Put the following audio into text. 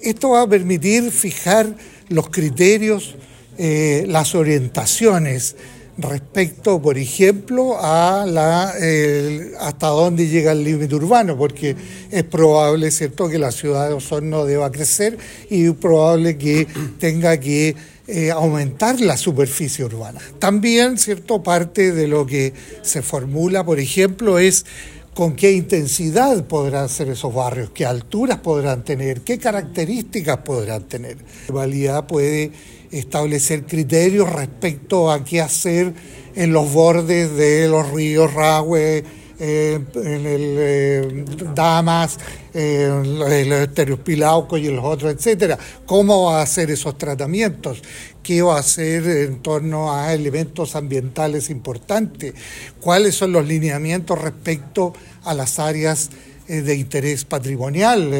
Esto va a permitir fijar los criterios, las orientaciones respecto, por ejemplo, a hasta dónde llega el límite urbano, porque es probable, ¿cierto?, que la ciudad de Osorno deba crecer y es probable que tenga que aumentar la superficie urbana. También, ¿cierto?, parte de lo que se formula, por ejemplo, es con qué intensidad podrán ser esos barrios, qué alturas podrán tener, qué características podrán tener. La municipalidad puede establecer criterios respecto a qué hacer en los bordes de los ríos Rahue, en el Damas, en los Esterios Pilauco y en los otros, etcétera. ¿Cómo va a hacer esos tratamientos? ¿Qué va a hacer en torno a elementos ambientales importantes? ¿Cuáles son los lineamientos respecto a las áreas de interés patrimonial?